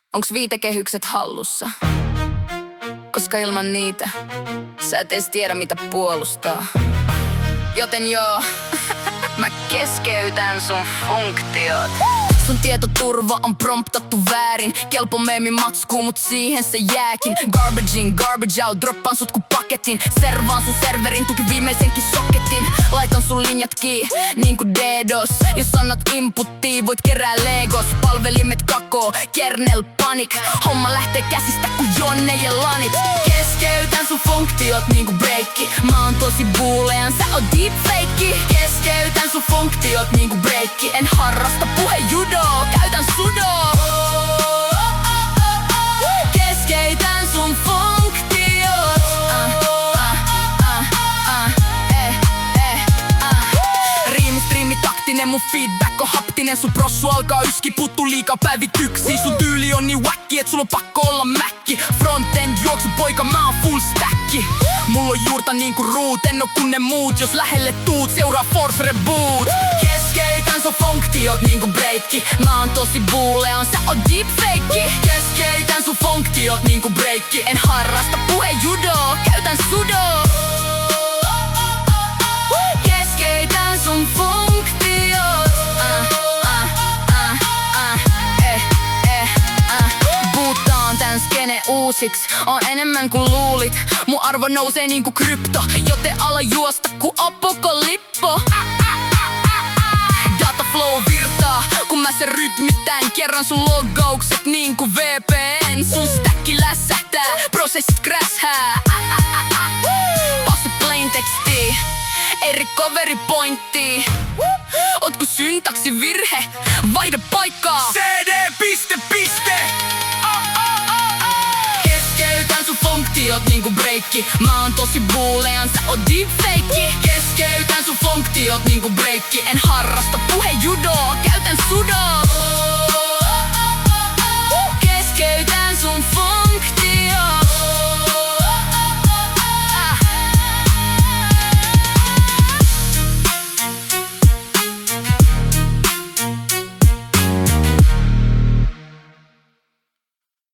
Onks viitekehykset hallussa? Koska ilman niitä sä et edes tiedä mitä puolustaa. Joten joo, mä keskeytän sun funktiot. Sun tietoturva on promptattu väärin. Kelpo meemi matskuu, mut siihen se jääkin. Garbage in, garbage out, droppaan sut ku paketin. Servaan sun serverin, tuki viimeisenkin soketin. Laitan sun linjat kiinni, niinku DDoS. Jos annat inputtia, voit kerää Legos. Palvelimet kakoo, kernel panik. Homma lähtee käsistä ku Jonne ja Lanit. Keskeytän sun funktiot niinku breakki. Mä oon tosi buulean, sä oot deepfake. Keskeytän sun funktiot niinku breakki. En harrasta puhejudoa, käytän sudoa. Keskeytän sun funktiot. Riimi taktinen, mun feedback on haptinen. Sun prossu alkaa yski, puttu liikaa päivityksiä. Sun tyyli on niin wacki, et sulla on pakko olla mäkki. Frontend juoksu poika, mä oon full stacki. Mulla on juurta niinku root, en oo kun ne muut. Jos lähelle tuut, seuraa force reboot. Keskeytän sun funktiot niinku breakki. Mä oon tosi buulean, sä oot deepfake. Keskeytän sun funktiot niinku breakki. En harrasta puhejudoa, käytän sudoa. Keskeytän sun funktiot. Bootaan tän skene uusiks, on enemmän kuin luulit. Mun arvo nousee niinku krypto, joten ala juosta ku apokalippo. Dataflow virtaa, kun mä sen rytmittän. Kerran sun logaukset niinku VPN. Sun stacki lässähtää, prosessit crashää. Passi plain teksti, ei recovery pointti. Ootko syntaksi virhe? Vaihda paikkaa. CD, piste. Keskeytän sun funktiot niinku breakki. Mä oon tosi buulean, sä oot deepfake. Keskeytän sun funktiot niinku breakki. En harrasta puhejudoa, käytän sudoa.